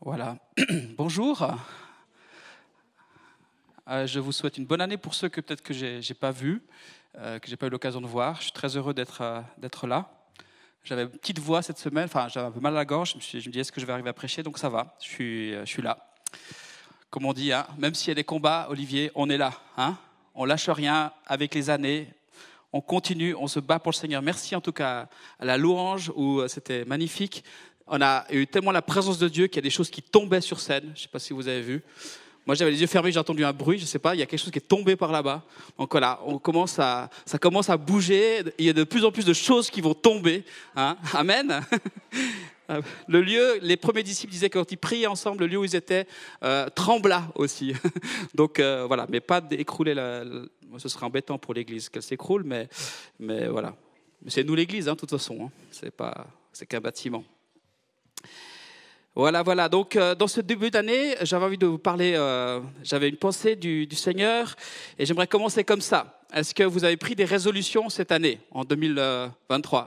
Voilà. Bonjour. Je vous souhaite une bonne année pour ceux que peut-être que j'ai pas vus, que j'ai pas eu l'occasion de voir. Je suis très heureux d'être là. J'avais une petite voix cette semaine, enfin j'avais un peu mal à la gorge. Je me dis est-ce que je vais arriver à prêcher, donc ça va. Je suis là. Comme on dit, hein, même s'il y a des combats, Olivier, on est là. Hein, on lâche rien avec les années. On continue, on se bat pour le Seigneur. Merci en tout cas à la louange où c'était magnifique. On a eu tellement la présence de Dieu qu'il y a des choses qui tombaient sur scène. Je ne sais pas si vous avez vu. Moi, j'avais les yeux fermés, j'ai entendu un bruit, je ne sais pas, il y a quelque chose qui est tombé par là-bas. Donc voilà, ça commence à bouger. Il y a de plus en plus de choses qui vont tomber. Hein, amen. Le lieu, les premiers disciples disaient que quand ils priaient ensemble, le lieu où ils étaient trembla aussi. Donc voilà, mais pas d'écrouler ce serait embêtant pour l'église qu'elle s'écroule, mais voilà. Mais c'est nous l'église, hein, de toute façon. Hein. C'est qu'un bâtiment. Voilà. Donc, dans ce début d'année, j'avais envie de vous parler. J'avais une pensée du Seigneur, et j'aimerais commencer comme ça. Est-ce que vous avez pris des résolutions cette année, en 2023 ?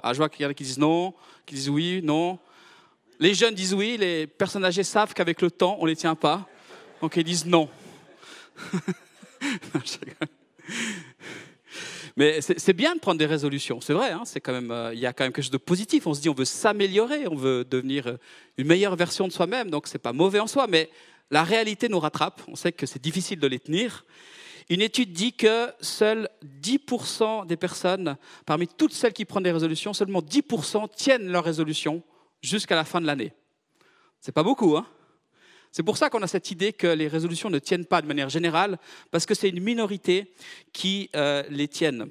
Je vois qu'il y en a qui disent non, qui disent oui, non. Les jeunes disent oui, les personnes âgées savent qu'avec le temps, on ne les tient pas. Donc, ils disent non. Mais c'est bien de prendre des résolutions, c'est vrai. Hein, c'est quand même, il y a quand même quelque chose de positif. On se dit, on veut s'améliorer, on veut devenir une meilleure version de soi-même. Donc, c'est pas mauvais en soi, mais la réalité nous rattrape. On sait que c'est difficile de les tenir. Une étude dit que seuls 10% des personnes, parmi toutes celles qui prennent des résolutions, seulement 10% tiennent leurs résolutions jusqu'à la fin de l'année. C'est pas beaucoup, hein ? C'est pour ça qu'on a cette idée que les résolutions ne tiennent pas de manière générale, parce que c'est une minorité qui les tiennent.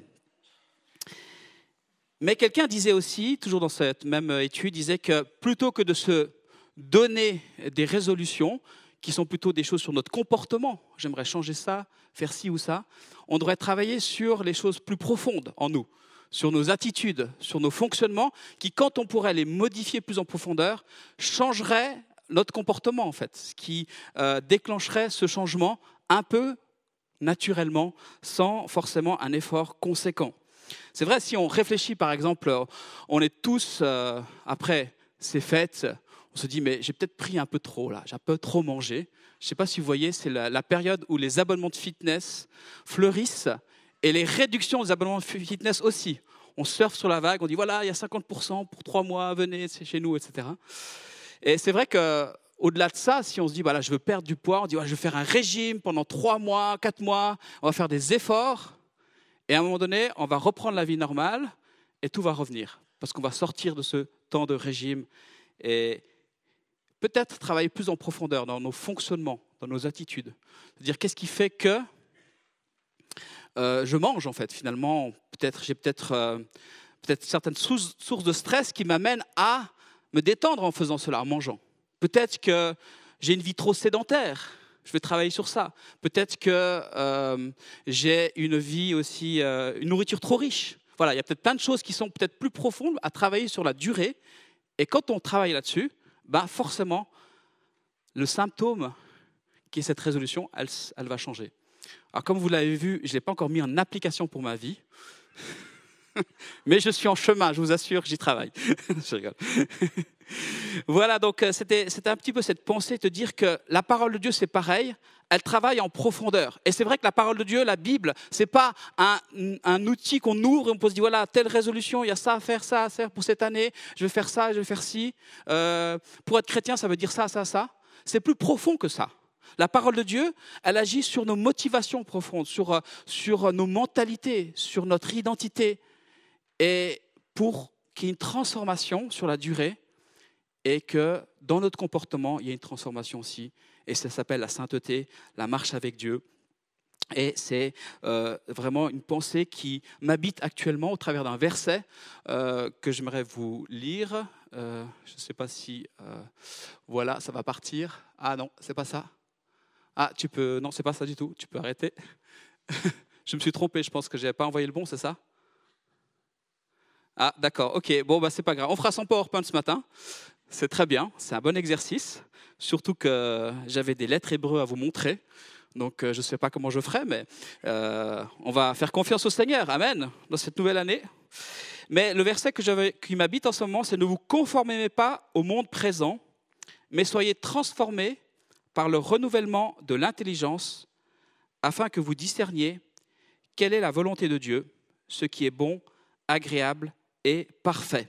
Mais quelqu'un disait aussi, toujours dans cette même étude, disait que plutôt que de se donner des résolutions, qui sont plutôt des choses sur notre comportement, j'aimerais changer ça, faire ci ou ça, on devrait travailler sur les choses plus profondes en nous, sur nos attitudes, sur nos fonctionnements, qui, quand on pourrait les modifier plus en profondeur, changeraient notre comportement, en fait, ce qui déclencherait ce changement un peu naturellement, sans forcément un effort conséquent. C'est vrai, si on réfléchit, par exemple, on est tous, après ces fêtes, on se dit, mais j'ai peut-être pris un peu trop, là, j'ai un peu trop mangé. Je ne sais pas si vous voyez, c'est la période où les abonnements de fitness fleurissent et les réductions des abonnements de fitness aussi. On surfe sur la vague, on dit, voilà, il y a 50% pour 3 mois, venez, c'est chez nous, etc. Et c'est vrai qu'au-delà de ça, si on se dit, voilà, je veux perdre du poids, on dit, voilà, je vais faire un régime pendant 3 mois, 4 mois, on va faire des efforts, et à un moment donné, on va reprendre la vie normale, et tout va revenir, parce qu'on va sortir de ce temps de régime, et peut-être travailler plus en profondeur dans nos fonctionnements, dans nos attitudes. C'est-à-dire, qu'est-ce qui fait que je mange, en fait, finalement, j'ai peut-être certaines sources de stress qui m'amènent à me détendre en faisant cela, en mangeant. Peut-être que j'ai une vie trop sédentaire, je vais travailler sur ça. Peut-être que j'ai une vie aussi, une nourriture trop riche. Voilà, il y a peut-être plein de choses qui sont peut-être plus profondes à travailler sur la durée. Et quand on travaille là-dessus, forcément, le symptôme qui est cette résolution, elle va changer. Alors comme vous l'avez vu, je ne l'ai pas encore mis en application pour ma vie. Mais je suis en chemin, je vous assure, j'y travaille. Je rigole. Voilà, donc c'était un petit peu cette pensée, de dire que la parole de Dieu, c'est pareil, elle travaille en profondeur. Et c'est vrai que la parole de Dieu, la Bible, c'est pas un outil qu'on ouvre et on peut se dire, voilà, telle résolution, il y a ça à faire pour cette année, je vais faire ça, je vais faire ci. Pour être chrétien, ça veut dire ça. C'est plus profond que ça. La parole de Dieu, elle agit sur nos motivations profondes, sur nos mentalités, sur notre identité. Et pour qu'il y ait une transformation sur la durée et que dans notre comportement, il y ait une transformation aussi. Et ça s'appelle la sainteté, la marche avec Dieu. Et c'est vraiment une pensée qui m'habite actuellement au travers d'un verset que j'aimerais vous lire. Je ne sais pas si... voilà, ça va partir. Ah non, c'est pas ça. Ah, tu peux... Non, c'est pas ça du tout. Tu peux arrêter. Je me suis trompé, je pense que je n'avais pas envoyé le bon, c'est ça ? Ah, d'accord, ok, bon, c'est pas grave. On fera son PowerPoint ce matin, c'est très bien, c'est un bon exercice, surtout que j'avais des lettres hébreux à vous montrer, donc je ne sais pas comment je ferai, mais on va faire confiance au Seigneur, amen, dans cette nouvelle année. Mais le verset qui m'habite en ce moment, c'est « Ne vous conformez pas au monde présent, mais soyez transformés par le renouvellement de l'intelligence, afin que vous discerniez quelle est la volonté de Dieu, ce qui est bon, agréable et parfait.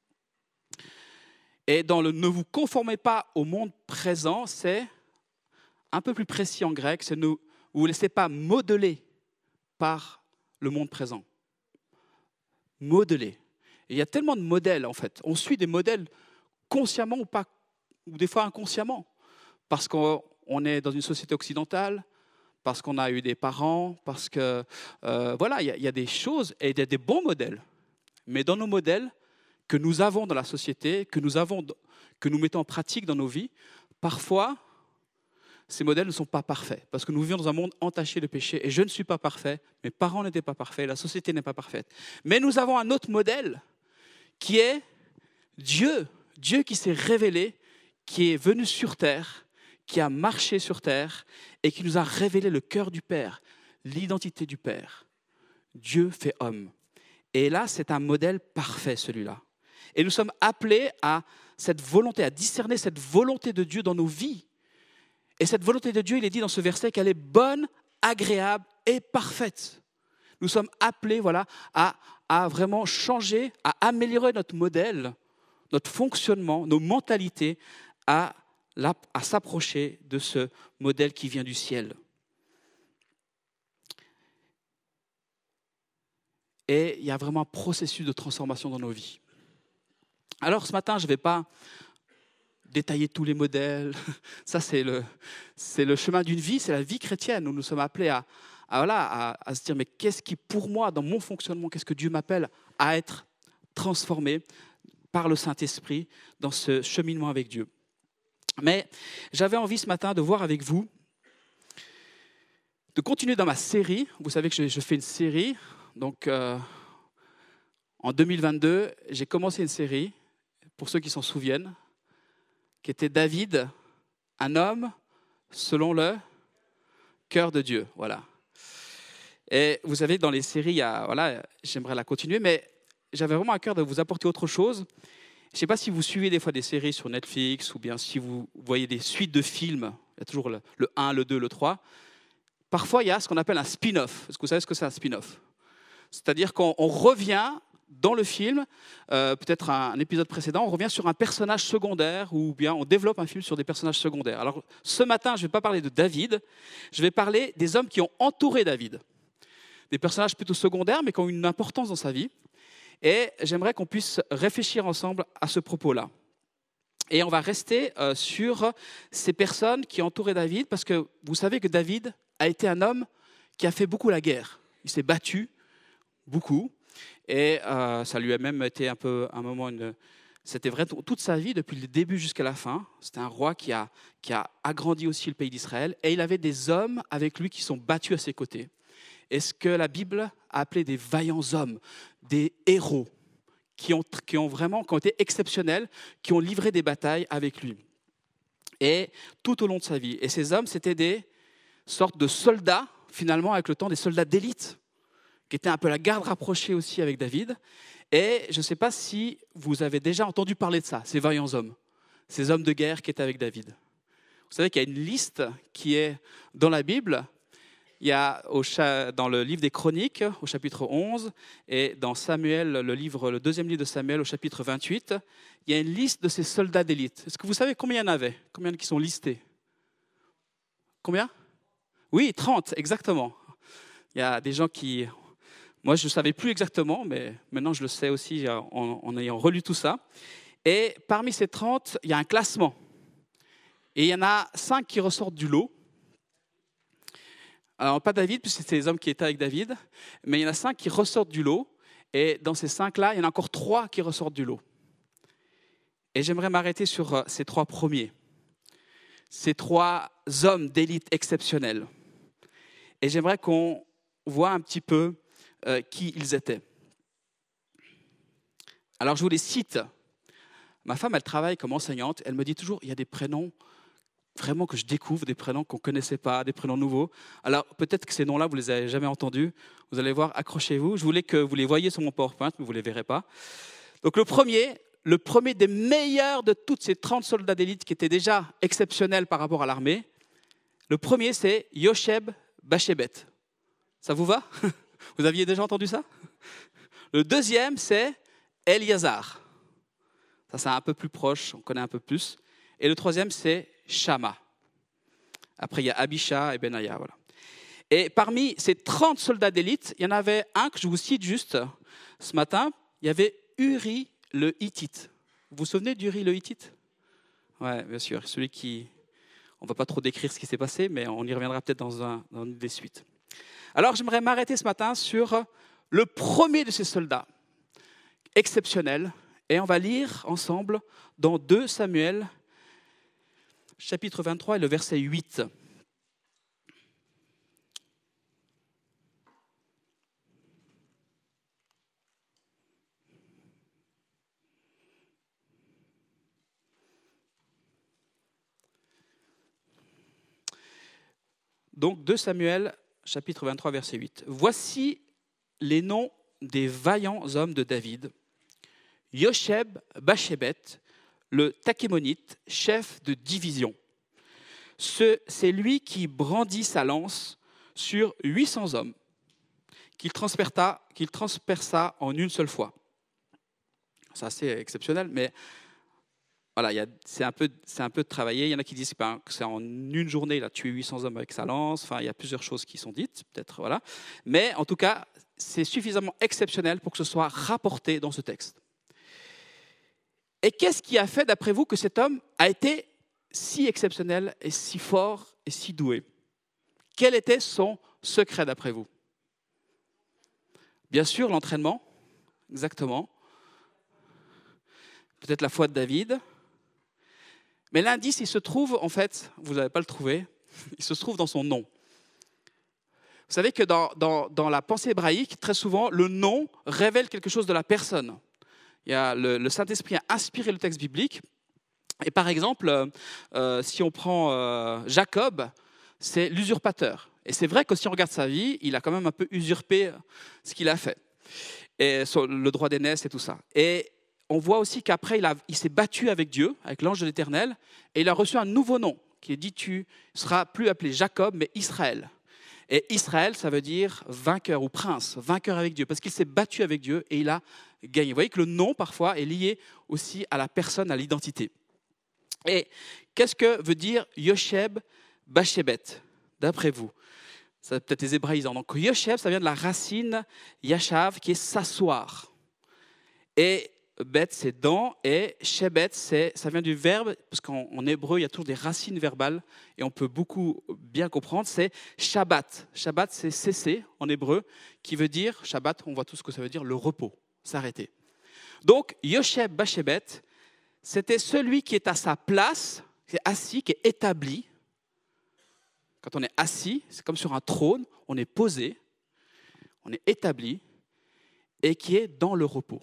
Et dans le « ne vous conformez pas au monde présent », c'est un peu plus précis en grec, c'est « ne vous laissez pas modeler par le monde présent ». Modeler. Et il y a tellement de modèles en fait. On suit des modèles consciemment ou pas, ou des fois inconsciemment, parce qu'on est dans une société occidentale, parce qu'on a eu des parents, parce que voilà, il y a des choses et il y a des bons modèles. Mais dans nos modèles que nous avons dans la société, que nous mettons en pratique dans nos vies, parfois, ces modèles ne sont pas parfaits. Parce que nous vivons dans un monde entaché de péché. Et je ne suis pas parfait, mes parents n'étaient pas parfaits, la société n'est pas parfaite. Mais nous avons un autre modèle qui est Dieu. Dieu qui s'est révélé, qui est venu sur terre, qui a marché sur terre et qui nous a révélé le cœur du Père, l'identité du Père. Dieu fait homme. Et là, c'est un modèle parfait, celui-là. Et nous sommes appelés à cette volonté, à discerner cette volonté de Dieu dans nos vies. Et cette volonté de Dieu, il est dit dans ce verset qu'elle est bonne, agréable et parfaite. Nous sommes appelés à vraiment changer, à améliorer notre modèle, notre fonctionnement, nos mentalités, à s'approcher de ce modèle qui vient du ciel. Et il y a vraiment un processus de transformation dans nos vies. Alors ce matin, je ne vais pas détailler tous les modèles. Ça, c'est le chemin d'une vie, c'est la vie chrétienne où nous sommes appelés à se dire, mais qu'est-ce qui, pour moi, dans mon fonctionnement, qu'est-ce que Dieu m'appelle à être transformé par le Saint-Esprit dans ce cheminement avec Dieu. Mais j'avais envie ce matin de voir avec vous, de continuer dans ma série. Vous savez que je fais une série. Donc, en 2022, j'ai commencé une série, pour ceux qui s'en souviennent, qui était David, un homme selon le cœur de Dieu. Voilà. Et vous savez, dans les séries, j'aimerais la continuer, mais j'avais vraiment à cœur de vous apporter autre chose. Je ne sais pas si vous suivez des fois des séries sur Netflix ou bien si vous voyez des suites de films. Il y a toujours le 1, le 2, le 3. Parfois, il y a ce qu'on appelle un spin-off. Est-ce que vous savez ce que c'est un spin-off ? C'est-à-dire qu'on revient dans le film, peut-être un épisode précédent, on revient sur un personnage secondaire ou bien on développe un film sur des personnages secondaires. Alors, ce matin, je ne vais pas parler de David, je vais parler des hommes qui ont entouré David. Des personnages plutôt secondaires, mais qui ont une importance dans sa vie. Et j'aimerais qu'on puisse réfléchir ensemble à ce propos-là. Et on va rester sur ces personnes qui entouraient David, parce que vous savez que David a été un homme qui a fait beaucoup la guerre. Il s'est battu beaucoup, et ça lui a même été un moment, c'était vrai toute sa vie, depuis le début jusqu'à la fin. C'était un roi qui a agrandi aussi le pays d'Israël, et il avait des hommes avec lui qui sont battus à ses côtés. Et ce que la Bible a appelé des vaillants hommes, des héros, qui ont été exceptionnels, qui ont livré des batailles avec lui. Et tout au long de sa vie. Et ces hommes, c'était des sortes de soldats, finalement, avec le temps, des soldats d'élite, qui étaient un peu la garde rapprochée aussi avec David. Et je ne sais pas si vous avez déjà entendu parler de ça, ces vaillants hommes, ces hommes de guerre qui étaient avec David. Vous savez qu'il y a une liste qui est dans la Bible. Il y a dans le livre des Chroniques, au chapitre 11, et dans Samuel, le deuxième livre de Samuel, au chapitre 28, il y a une liste de ces soldats d'élite. Est-ce que vous savez combien il y en avait ? Combien qui sont listés ? Combien ? Oui, 30, exactement. Il y a des gens qui... Moi, je ne savais plus exactement, mais maintenant je le sais aussi en ayant relu tout ça. Et parmi ces 30, il y a un classement. Et il y en a 5 qui ressortent du lot. Alors, pas David, puisque c'était les hommes qui étaient avec David, mais il y en a 5 qui ressortent du lot, et dans ces 5-là, il y en a encore 3 qui ressortent du lot. Et j'aimerais m'arrêter sur ces 3 premiers, ces 3 hommes d'élite exceptionnels. Et j'aimerais qu'on voit un petit peu qui ils étaient. Alors, je vous les cite. Ma femme, elle travaille comme enseignante, elle me dit toujours, il y a des prénoms vraiment que je découvre, des prénoms qu'on ne connaissait pas, des prénoms nouveaux. Alors, peut-être que ces noms-là, vous ne les avez jamais entendus. Vous allez voir, accrochez-vous. Je voulais que vous les voyiez sur mon PowerPoint, mais vous ne les verrez pas. Donc, le premier, le premier des meilleurs de toutes ces 30 soldats d'élite qui étaient déjà exceptionnels par rapport à l'armée. Le premier, c'est Yosheb Bashébet. Ça vous va? Vous aviez déjà entendu ça? Le deuxième, c'est Eliazar. Ça, c'est un peu plus proche, on connaît un peu plus. Et le troisième, c'est Shama. Après, il y a Abisha et Benaya. Voilà. Et parmi ces 30 soldats d'élite, il y en avait un que je vous cite juste ce matin. Il y avait Uri le Hittite. Vous vous souvenez d'Uri le Hittite? Oui, bien sûr. Celui qui... On ne va pas trop décrire ce qui s'est passé, mais on y reviendra peut-être dans une des suites. Alors, j'aimerais m'arrêter ce matin sur le premier de ces soldats, exceptionnel. Et on va lire ensemble dans 2 Samuel, chapitre 23 et le verset 8. Donc 2 Samuel, chapitre 23, verset 8. Voici les noms des vaillants hommes de David. Yosheb Bashébet, le Takémonite, chef de division. C'est lui qui brandit sa lance sur 800 hommes, qu'il transperça en une seule fois. C'est assez exceptionnel, mais voilà, c'est un peu travaillé. Il y en a qui disent que c'est en une journée, il a tué 800 hommes avec sa lance. Enfin, il y a plusieurs choses qui sont dites, peut-être. Voilà. Mais en tout cas, c'est suffisamment exceptionnel pour que ce soit rapporté dans ce texte. Et qu'est-ce qui a fait, d'après vous, que cet homme a été si exceptionnel et si fort et si doué? Quel était son secret, d'après vous? Bien sûr, l'entraînement, exactement. Peut-être la foi de David. Mais l'indice, il se trouve, en fait, vous n'allez pas le trouver, il se trouve dans son nom. Vous savez que dans la pensée hébraïque, très souvent, le nom révèle quelque chose de la personne. Le Saint-Esprit a inspiré le texte biblique. Et par exemple, si on prend Jacob, c'est l'usurpateur. Et c'est vrai que si on regarde sa vie, il a quand même un peu usurpé ce qu'il a fait. Et le droit d'aînesse et tout ça. Et on voit aussi qu'après, il s'est battu avec Dieu, avec l'ange de l'Éternel, et il a reçu un nouveau nom, qui est dit, tu ne seras plus appelé Jacob, mais Israël. Et Israël, ça veut dire vainqueur ou prince, vainqueur avec Dieu, parce qu'il s'est battu avec Dieu et il a gagné. Vous voyez que le nom, parfois, est lié aussi à la personne, à l'identité. Et qu'est-ce que veut dire Yosheb Bashébet, d'après vous? Ça va peut-être les hébraïsants. Donc Yosheb, ça vient de la racine Yashav, qui est s'asseoir. Et Bet, c'est dans, et Shebet, ça vient du verbe, parce qu'en hébreu, il y a toujours des racines verbales, et on peut beaucoup bien comprendre, c'est Shabbat. Shabbat, c'est cesser en hébreu, qui veut dire, Shabbat, on voit tout ce que ça veut dire, le repos, s'arrêter. Donc, Yosheb Bashébet, c'était celui qui est à sa place, qui est assis, qui est établi. Quand on est assis, c'est comme sur un trône, on est posé, on est établi, et qui est dans le repos.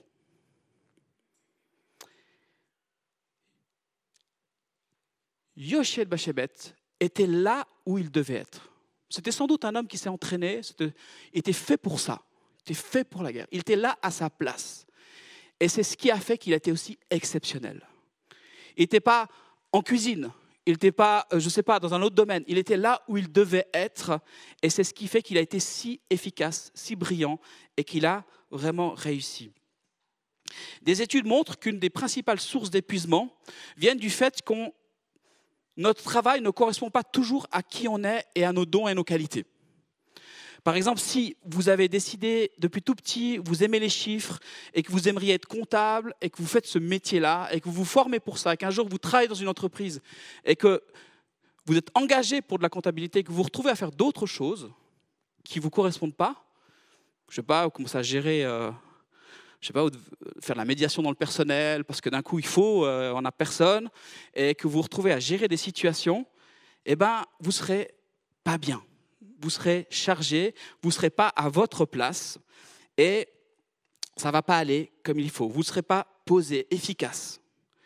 Yosheb Bashébet était là où il devait être. C'était sans doute un homme qui s'est entraîné, était fait pour ça, était fait pour la guerre. Il était là à sa place. Et c'est ce qui a fait qu'il a été aussi exceptionnel. Il n'était pas en cuisine, il n'était pas, dans un autre domaine. Il était là où il devait être. Et c'est ce qui fait qu'il a été si efficace, si brillant et qu'il a vraiment réussi. Des études montrent qu'une des principales sources d'épuisement viennent du fait que notre travail ne correspond pas toujours à qui on est et à nos dons et nos qualités. Par exemple, si vous avez décidé depuis tout petit, vous aimez les chiffres et que vous aimeriez être comptable et que vous faites ce métier-là et que vous vous formez pour ça et qu'un jour vous travaillez dans une entreprise et que vous êtes engagé pour de la comptabilité et que vous vous retrouvez à faire d'autres choses qui ne vous correspondent pas, je ne sais pas, vous commencez à gérer, faire la médiation dans le personnel parce que d'un coup on n'a personne et que vous vous retrouvez à gérer des situations, vous ne serez pas bien. Vous serez chargé, vous ne serez pas à votre place et ça ne va pas aller comme il faut. Vous ne serez pas posé, efficace.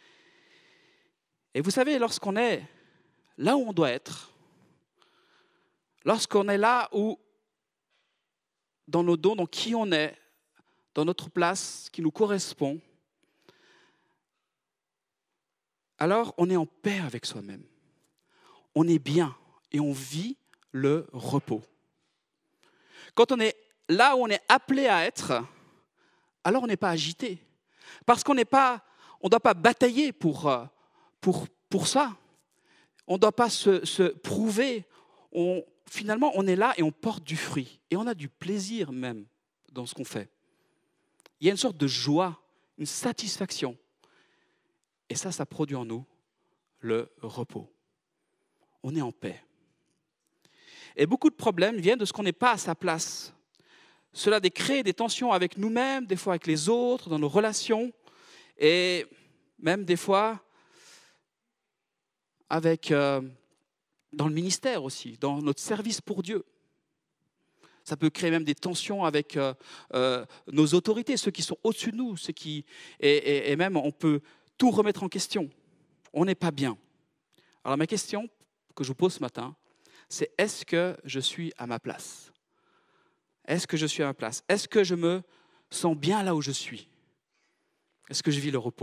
Et vous savez, lorsqu'on est là où on doit être, lorsqu'on est là où, dans nos dons, dans qui on est, dans notre place qui nous correspond, alors on est en paix avec soi-même. On est bien et on vit le repos. Quand on est là où on est appelé à être, alors on n'est pas agité. Parce qu'on ne doit pas batailler pour ça. On ne doit pas se prouver. Finalement, on est là et on porte du fruit. Et on a du plaisir même dans ce qu'on fait. Il y a une sorte de joie, une satisfaction. Et ça produit en nous le repos. On est en paix. Et beaucoup de problèmes viennent de ce qu'on n'est pas à sa place. Cela crée des tensions avec nous-mêmes, des fois avec les autres, dans nos relations, et même des fois dans le ministère aussi, dans notre service pour Dieu. Ça peut créer même des tensions avec nos autorités, ceux qui sont au-dessus de nous, et même on peut tout remettre en question. On n'est pas bien. Alors ma question que je vous pose ce matin, c'est est-ce que je suis à ma place ? Est-ce que je suis à ma place ? Est-ce que je me sens bien là où je suis ? Est-ce que je vis le repos ?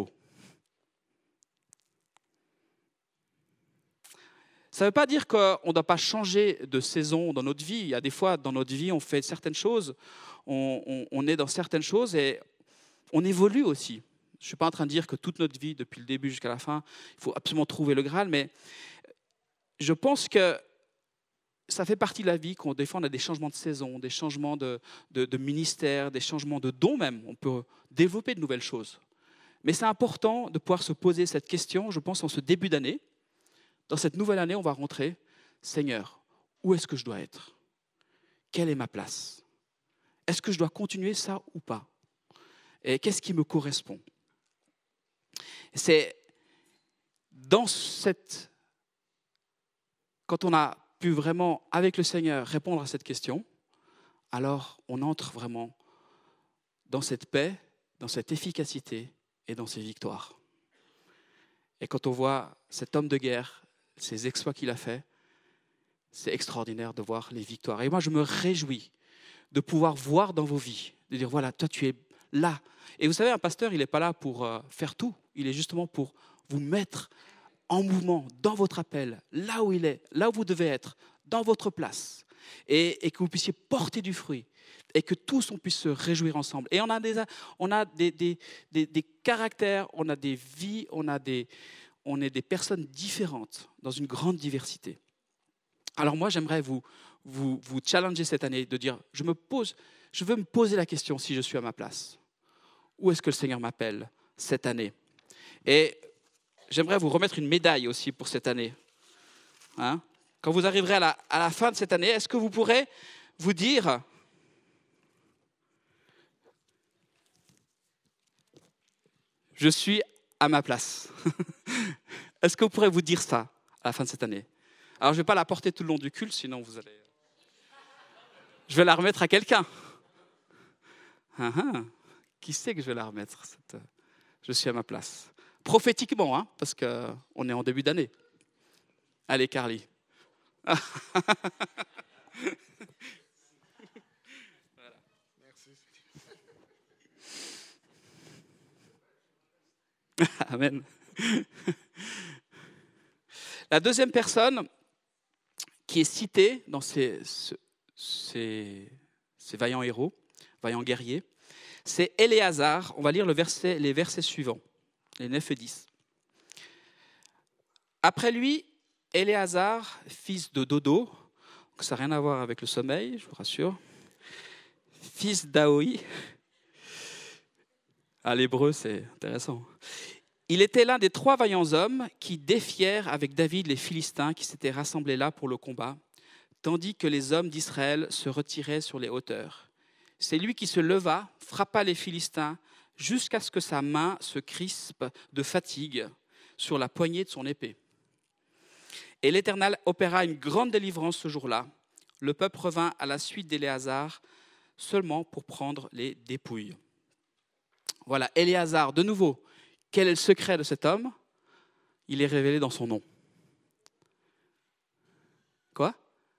Ça ne veut pas dire qu'on ne doit pas changer de saison dans notre vie. Il y a des fois, dans notre vie, on fait certaines choses, on est dans certaines choses et on évolue aussi. Je ne suis pas en train de dire que toute notre vie, depuis le début jusqu'à la fin, il faut absolument trouver le Graal, mais je pense que ça fait partie de la vie, des fois on a des changements de saison, des changements de ministère, des changements de dons même. On peut développer de nouvelles choses. Mais c'est important de pouvoir se poser cette question, je pense, en ce début d'année. Dans cette nouvelle année, on va rentrer, Seigneur, où est-ce que je dois être ? Quelle est ma place ? Est-ce que je dois continuer ça ou pas ? Et qu'est-ce qui me correspond ? C'est quand on a pu vraiment, avec le Seigneur, répondre à cette question, alors on entre vraiment dans cette paix, dans cette efficacité et dans ces victoires. Et quand on voit cet homme de guerre, ces exploits qu'il a faits, c'est extraordinaire de voir les victoires. Et moi, je me réjouis de pouvoir voir dans vos vies, de dire, voilà, toi, tu es là. Et vous savez, un pasteur, il n'est pas là pour faire tout. Il est justement pour vous mettre en mouvement, dans votre appel, là où il est, là où vous devez être, dans votre place, et que vous puissiez porter du fruit, et que tous on puisse se réjouir ensemble. Et on a des caractères, on a des vies, on est des personnes différentes, dans une grande diversité. Alors moi, j'aimerais vous challenger cette année, de dire, je veux me poser la question si je suis à ma place. Où est-ce que le Seigneur m'appelle cette année ? Et j'aimerais vous remettre une médaille aussi pour cette année. Hein ? Quand vous arriverez à la fin de cette année, est-ce que vous pourrez vous dire, je suis à ma place ? Est-ce que vous pourrez vous dire ça à la fin de cette année ? Alors, je ne vais pas la porter tout le long du culte, sinon vous allez... Je vais la remettre à quelqu'un. Qui sait que je vais la remettre Je suis à ma place. Prophétiquement, hein, parce qu'on est en début d'année. Allez, Carly. Voilà. Merci. Amen. La deuxième personne qui est citée dans ces vaillants héros, vaillants guerriers, c'est Éléazar. On va lire les versets suivants, les 9 et 10. Après lui, Éléazar, fils de Dodo, ça n'a rien à voir avec le sommeil, je vous rassure, fils d'Aoi. À l'hébreu, c'est intéressant. Il était l'un des 3 vaillants hommes qui défièrent avec David les Philistins qui s'étaient rassemblés là pour le combat, tandis que les hommes d'Israël se retiraient sur les hauteurs. C'est lui qui se leva, frappa les Philistins, jusqu'à ce que sa main se crispe de fatigue sur la poignée de son épée. Et l'Éternel opéra une grande délivrance ce jour-là. Le peuple revint à la suite d'Éléazar seulement pour prendre les dépouilles. Voilà, Éléazar, de nouveau, quel est le secret de cet homme ? Il est révélé dans son nom. Quoi ?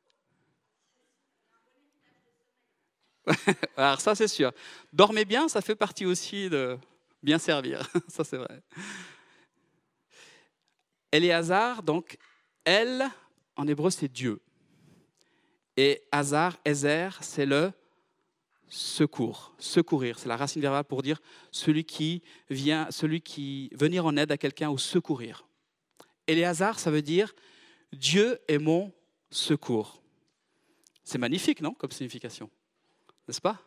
Alors ça, c'est sûr. Dormez bien, ça fait partie aussi de bien servir. Ça, c'est vrai. Éléazar, donc, El, en hébreu, c'est Dieu. Et Hazar, Ezer, c'est le secours, secourir. C'est la racine verbale pour dire venir en aide à quelqu'un ou secourir. Éléazar, ça veut dire Dieu est mon secours. C'est magnifique, non, comme signification, n'est-ce pas?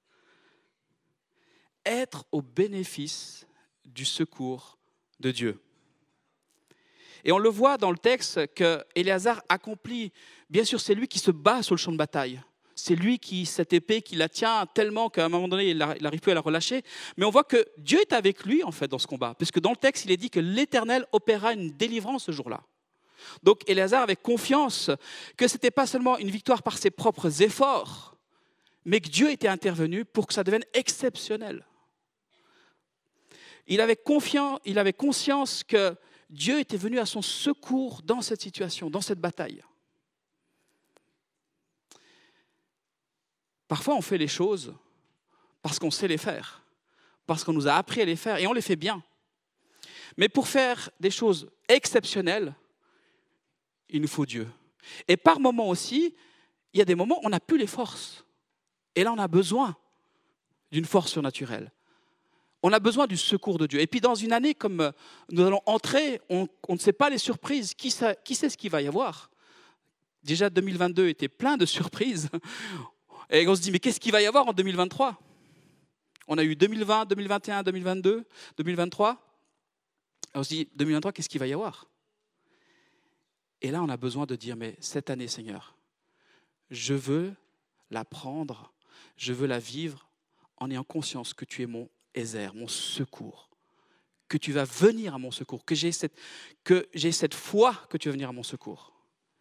Être au bénéfice du secours de Dieu. Et on le voit dans le texte que Éléazar accomplit. Bien sûr, c'est lui qui se bat sur le champ de bataille. C'est lui qui, cette épée, qui la tient tellement qu'à un moment donné, il n'arrive plus à la relâcher. Mais on voit que Dieu est avec lui, en fait, dans ce combat. Puisque dans le texte, il est dit que l'Éternel opéra une délivrance ce jour-là. Donc Éléazar avait confiance que ce n'était pas seulement une victoire par ses propres efforts, mais que Dieu était intervenu pour que ça devienne exceptionnel. Il avait conscience que Dieu était venu à son secours dans cette situation, dans cette bataille. Parfois, on fait les choses parce qu'on sait les faire, parce qu'on nous a appris à les faire et on les fait bien. Mais pour faire des choses exceptionnelles, il nous faut Dieu. Et par moments aussi, il y a des moments où on n'a plus les forces. Et là, on a besoin d'une force surnaturelle. On a besoin du secours de Dieu. Et puis dans une année comme nous allons entrer, on ne sait pas les surprises. Qui sait ce qu'il va y avoir? Déjà 2022 était plein de surprises. Et on se dit, mais qu'est-ce qu'il va y avoir en 2023? On a eu 2020, 2021, 2022, 2023. Et on se dit, 2023, qu'est-ce qu'il va y avoir? Et là, on a besoin de dire, mais cette année, Seigneur, je veux la prendre, je veux la vivre en ayant conscience que tu es mon Ezer, mon secours, que tu vas venir à mon secours, que j'ai cette foi que tu vas venir à mon secours.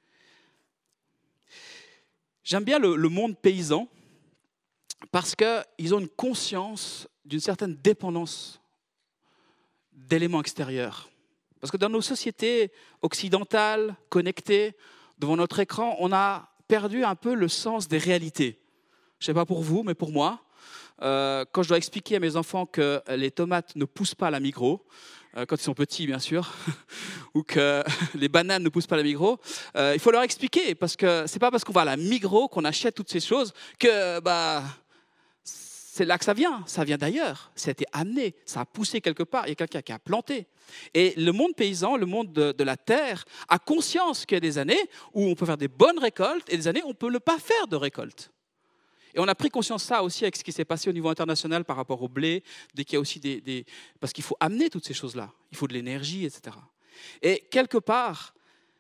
J'aime bien le monde paysan parce qu'ils ont une conscience d'une certaine dépendance d'éléments extérieurs. Parce que dans nos sociétés occidentales, connectées, devant notre écran, on a perdu un peu le sens des réalités. Je ne sais pas pour vous, mais pour moi, quand je dois expliquer à mes enfants que les tomates ne poussent pas à la Migros, quand ils sont petits bien sûr, ou que les bananes ne poussent pas à la Migros, il faut leur expliquer, parce que ce n'est pas parce qu'on va à la Migros qu'on achète toutes ces choses que c'est là que ça vient d'ailleurs, ça a été amené, ça a poussé quelque part, il y a quelqu'un qui a planté. Et le monde paysan, le monde de la terre, a conscience qu'il y a des années où on peut faire des bonnes récoltes et des années où on ne peut ne pas faire de récolte. Et on a pris conscience de ça aussi avec ce qui s'est passé au niveau international par rapport au blé, dès qu'il y a aussi parce qu'il faut amener toutes ces choses-là. Il faut de l'énergie, etc. Et quelque part,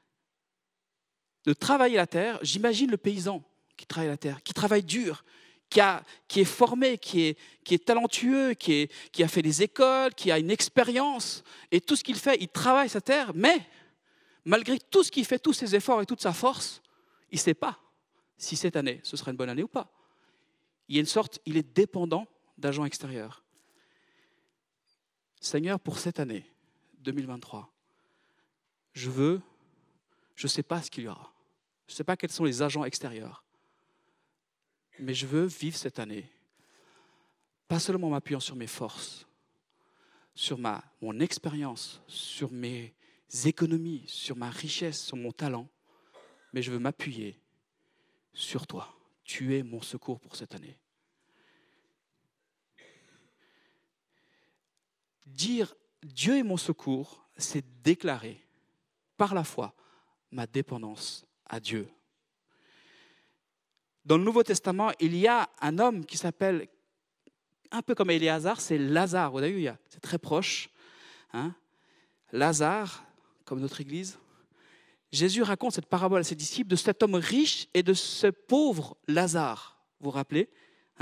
de travailler la terre, j'imagine le paysan qui travaille la terre, qui travaille dur, qui est formé, qui est talentueux, qui a fait des écoles, qui a une expérience. Et tout ce qu'il fait, il travaille sa terre, mais malgré tout ce qu'il fait, tous ses efforts et toute sa force, il ne sait pas si cette année, ce sera une bonne année ou pas. Il est dépendant d'agents extérieurs. Seigneur, pour cette année 2023, je ne sais pas ce qu'il y aura. Je ne sais pas quels sont les agents extérieurs. Mais je veux vivre cette année, pas seulement en m'appuyant sur mes forces, sur mon expérience, sur mes économies, sur ma richesse, sur mon talent, mais je veux m'appuyer sur toi. Tu es mon secours pour cette année. Dire Dieu est mon secours, c'est déclarer par la foi ma dépendance à Dieu. Dans le Nouveau Testament, il y a un homme qui s'appelle, un peu comme Éléazar, c'est Lazare. Vous avez vu, c'est très proche. Lazare, comme notre Église. Jésus raconte cette parabole à ses disciples de cet homme riche et de ce pauvre Lazare. Vous vous rappelez?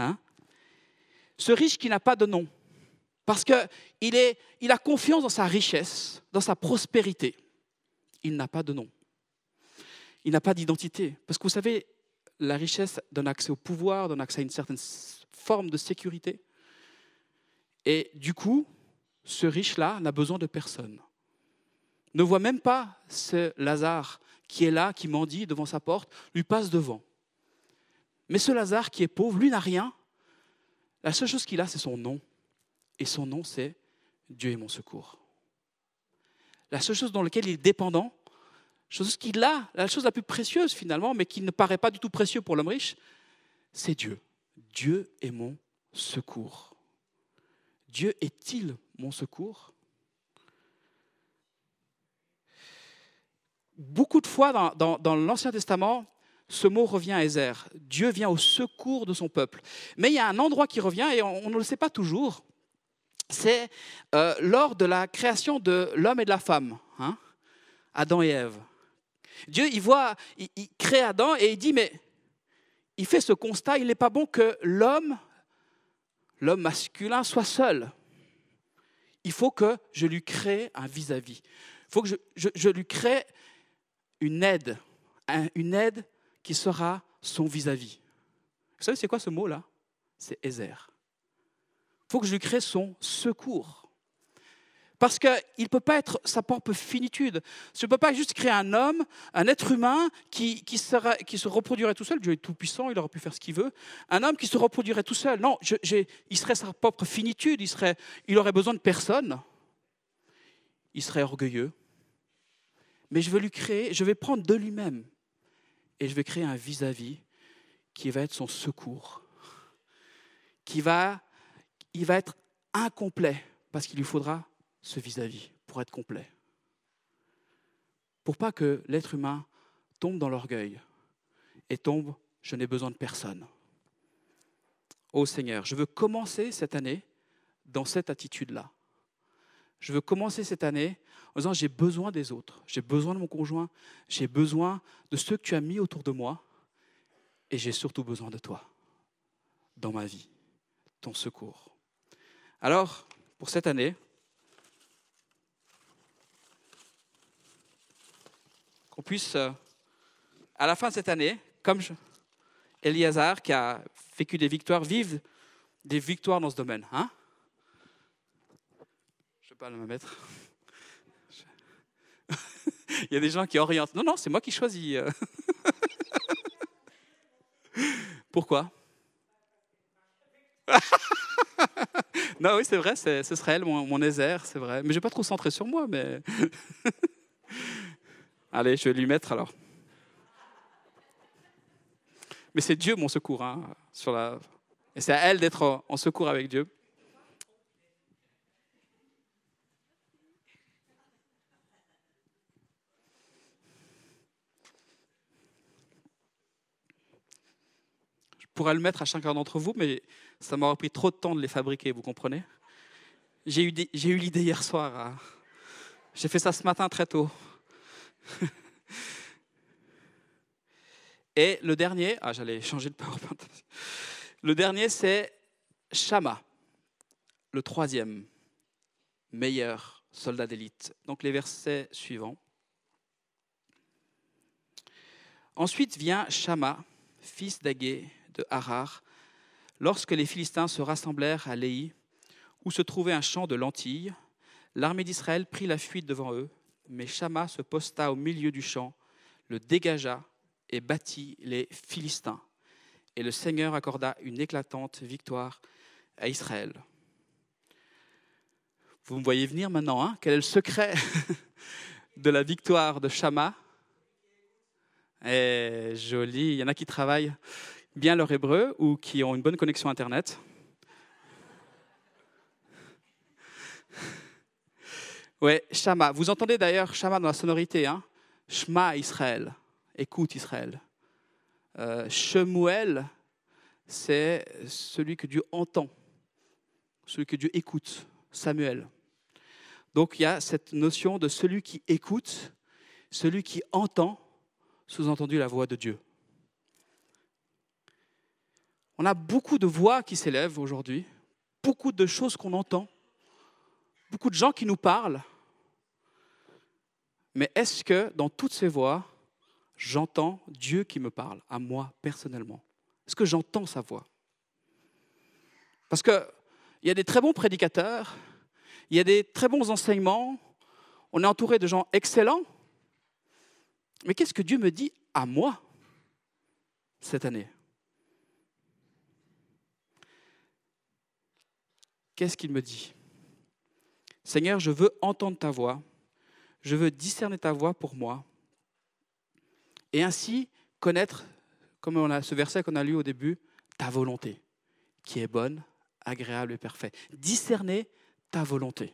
Ce riche qui n'a pas de nom. Parce qu'il a confiance dans sa richesse, dans sa prospérité. Il n'a pas de nom. Il n'a pas d'identité. Parce que vous savez, la richesse donne accès au pouvoir, donne accès à une certaine forme de sécurité. Et du coup, ce riche-là n'a besoin de personne. Ne voit même pas ce Lazare qui est là, qui mendie devant sa porte, lui passe devant. Mais ce Lazare qui est pauvre, lui n'a rien. La seule chose qu'il a, c'est son nom. Et son nom, c'est Dieu est mon secours. la seule chose dans laquelle il est dépendant, la chose la plus précieuse finalement, mais qui ne paraît pas du tout précieux pour l'homme riche, c'est Dieu. Dieu est mon secours. Dieu est-il mon secours? Beaucoup de fois dans l'Ancien Testament, ce mot revient à Ézère. Dieu vient au secours de son peuple. Mais il y a un endroit qui revient et on ne le sait pas toujours. C'est lors de la création de l'homme et de la femme, hein, Adam et Ève. Dieu, il crée Adam et il dit, mais il fait ce constat, il n'est pas bon que l'homme masculin soit seul. Il faut que je lui crée un vis-à-vis. Il faut que je lui crée une aide qui sera son vis-à-vis. Vous savez, c'est quoi ce mot-là? C'est Ézère. Il faut que je lui crée son secours. Parce qu'il ne peut pas être sa propre finitude. Je ne peux pas juste créer un homme, un être humain qui se reproduirait tout seul. Dieu est tout puissant, il aurait pu faire ce qu'il veut. Un homme qui se reproduirait tout seul. Non, il serait sa propre finitude, il aurait besoin de personne. Il serait orgueilleux. Mais je vais prendre de lui-même et je vais créer un vis-à-vis qui va être son secours. Il va être incomplet parce qu'il lui faudra ce vis-à-vis pour être complet. Pour pas que l'être humain tombe dans l'orgueil et tombe, je n'ai besoin de personne. Ô Seigneur, je veux commencer cette année dans cette attitude-là. Je veux commencer cette année en disant j'ai besoin des autres, j'ai besoin de mon conjoint, j'ai besoin de ceux que tu as mis autour de moi et j'ai surtout besoin de toi dans ma vie, ton secours. Alors, pour cette année, qu'on puisse, à la fin de cette année, comme Eliazar qui a vécu des victoires, vivre des victoires dans ce domaine. Hein? Je ne vais pas le mettre. Il y a des gens qui orientent. Non, c'est moi qui choisis. Pourquoi? Non, oui, c'est vrai, ce serait elle, mon Ézère, c'est vrai. Mais je ne vais pas trop centrer sur moi, mais... Allez, je vais lui mettre alors. Mais c'est Dieu mon secours. Hein, et c'est à elle d'être en secours avec Dieu. Je pourrais le mettre à chacun d'entre vous, mais ça m'aurait pris trop de temps de les fabriquer, vous comprenez? J'ai eu l'idée hier soir. Hein. J'ai fait ça ce matin très tôt. Et le dernier, j'allais changer de PowerPoint. Le dernier, c'est Shama, le troisième meilleur soldat d'élite. Donc les versets suivants. Ensuite vient Shama, fils d'Agé de Harar, lorsque les Philistins se rassemblèrent à Léhi, où se trouvait un champ de lentilles. L'armée d'Israël prit la fuite devant eux, mais Shama se posta au milieu du champ, le dégagea et battit les Philistins. Et le Seigneur accorda une éclatante victoire à Israël. Vous me voyez venir maintenant, hein? Quel est le secret de la victoire de Shama? Eh, joli. Il y en a qui travaillent bien leur hébreu ou qui ont une bonne connexion Internet. Ouais, Shama. Vous entendez d'ailleurs Shama dans la sonorité, hein? Shema Israël. Écoute Israël. Shemuel, c'est celui que Dieu entend, celui que Dieu écoute, Samuel. Donc il y a cette notion de celui qui écoute, celui qui entend, sous-entendu la voix de Dieu. On a beaucoup de voix qui s'élèvent aujourd'hui, beaucoup de choses qu'on entend, beaucoup de gens qui nous parlent. Mais est-ce que dans toutes ces voix, j'entends Dieu qui me parle, à moi personnellement? Est-ce que j'entends sa voix? Parce qu'il y a des très bons prédicateurs, il y a des très bons enseignements, on est entouré de gens excellents, mais qu'est-ce que Dieu me dit à moi cette année? Qu'est-ce qu'il me dit? Seigneur, je veux entendre ta voix, je veux discerner ta voix pour moi et ainsi connaître, comme on a ce verset qu'on a lu au début, ta volonté, qui est bonne, agréable et parfaite. Discerner ta volonté.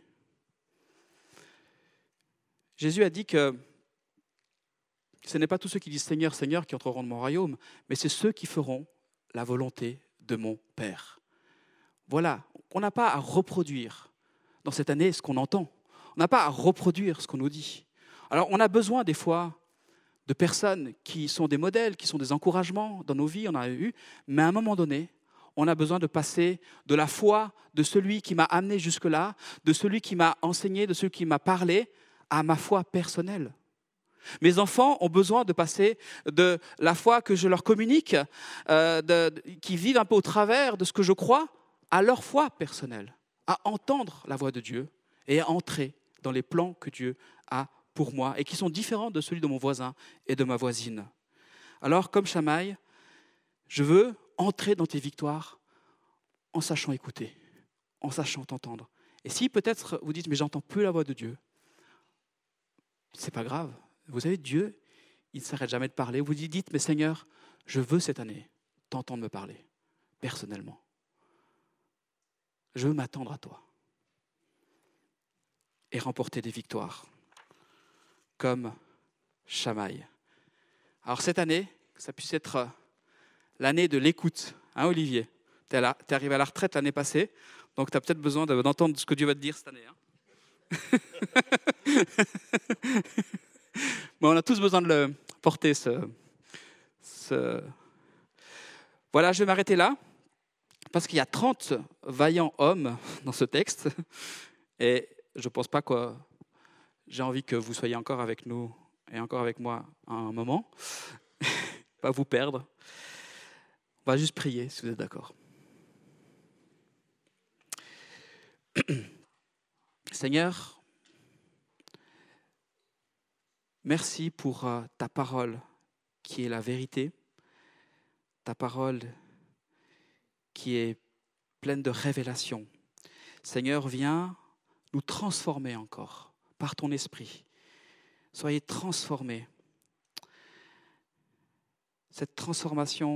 Jésus a dit que ce n'est pas tous ceux qui disent Seigneur, Seigneur qui entreront dans mon royaume, mais c'est ceux qui feront la volonté de mon Père. Voilà, on n'a pas à reproduire dans cette année ce qu'on entend. On n'a pas à reproduire ce qu'on nous dit. Alors on a besoin des fois de personnes qui sont des modèles, qui sont des encouragements dans nos vies, on en a eu, mais à un moment donné, on a besoin de passer de la foi de celui qui m'a amené jusque-là, de celui qui m'a enseigné, de celui qui m'a parlé, à ma foi personnelle. Mes enfants ont besoin de passer de la foi que je leur communique, qui vivent un peu au travers de ce que je crois, à leur foi personnelle, à entendre la voix de Dieu et à entrer dans les plans que Dieu a pour moi et qui sont différents de celui de mon voisin et de ma voisine. Alors, comme Chamaï, je veux entrer dans tes victoires en sachant écouter, en sachant t'entendre. Et si peut-être vous dites, mais j'entends plus la voix de Dieu, c'est pas grave. Vous savez, Dieu, il ne s'arrête jamais de parler. Vous dites, mais Seigneur, je veux cette année t'entendre me parler, personnellement. Je veux m'attendre à toi et remporter des victoires, comme Chamaï. Alors cette année, que ça puisse être l'année de l'écoute. Hein, Olivier, tu es arrivé à la retraite l'année passée, donc tu as peut-être besoin d'entendre ce que Dieu va te dire cette année. Hein. Bon, on a tous besoin de le porter. Voilà, je vais m'arrêter là, parce qu'il y a 30 vaillants hommes dans ce texte, et je ne pense pas que j'ai envie que vous soyez encore avec nous et encore avec moi à un moment, pas vous perdre. On va juste prier, si vous êtes d'accord. Seigneur, merci pour ta parole qui est la vérité, ta parole qui est pleine de révélations. Seigneur, viens nous transformer encore par ton esprit. Soyez transformés. Cette transformation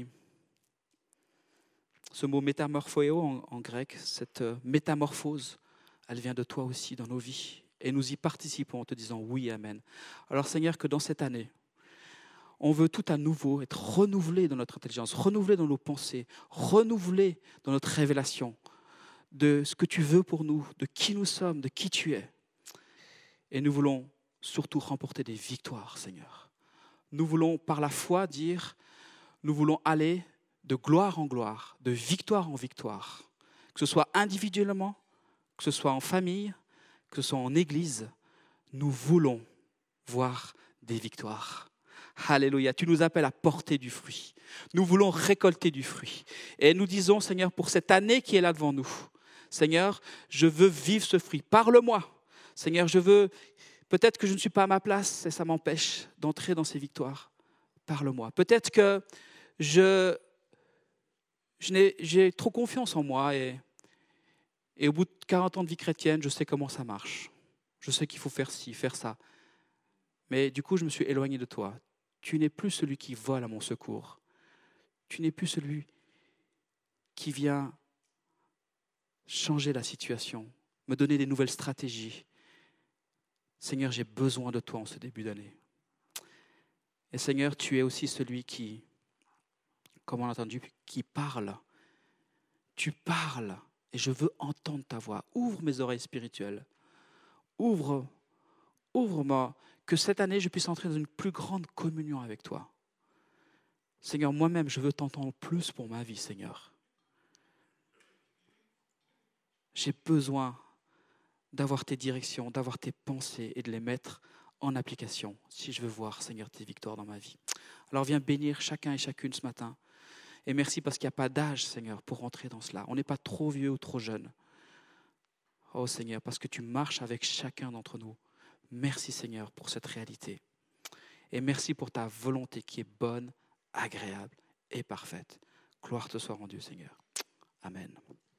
ce mot métamorphoeo en grec, cette métamorphose, elle vient de toi aussi dans nos vies. Et nous y participons en te disant oui, amen. Alors Seigneur, que dans cette année, on veut tout à nouveau être renouvelé dans notre intelligence, renouvelé dans nos pensées, renouvelé dans notre révélation de ce que tu veux pour nous, de qui nous sommes, de qui tu es. Et nous voulons surtout remporter des victoires, Seigneur. Nous voulons par la foi dire, nous voulons aller de gloire en gloire, de victoire en victoire, que ce soit individuellement, que ce soit en famille, que ce soit en église, nous voulons voir des victoires. Alléluia, tu nous appelles à porter du fruit. Nous voulons récolter du fruit. Et nous disons, Seigneur, pour cette année qui est là devant nous, Seigneur, je veux vivre ce fruit. Parle-moi. Seigneur, peut-être que je ne suis pas à ma place et ça m'empêche d'entrer dans ces victoires. Parle-moi. Peut-être que j'ai trop confiance en moi et au bout de 40 ans de vie chrétienne, je sais comment ça marche. Je sais qu'il faut faire ci, faire ça. Mais du coup, je me suis éloigné de toi. Tu n'es plus celui qui vole à mon secours. Tu n'es plus celui qui vient changer la situation, me donner des nouvelles stratégies. Seigneur, j'ai besoin de toi en ce début d'année. Et Seigneur, tu es aussi celui qui, comme on l'a entendu, qui parle. Tu parles et je veux entendre ta voix. Ouvre mes oreilles spirituelles. Ouvre-moi, que cette année, je puisse entrer dans une plus grande communion avec toi. Seigneur, moi-même, je veux t'entendre plus pour ma vie, Seigneur. J'ai besoin d'avoir tes directions, d'avoir tes pensées et de les mettre en application si je veux voir, Seigneur, tes victoires dans ma vie. Alors viens bénir chacun et chacune ce matin. Et merci parce qu'il n'y a pas d'âge, Seigneur, pour rentrer dans cela. On n'est pas trop vieux ou trop jeune. Oh Seigneur, parce que tu marches avec chacun d'entre nous. Merci Seigneur pour cette réalité. Et merci pour ta volonté qui est bonne, agréable et parfaite. Gloire te soit rendue, Seigneur. Amen.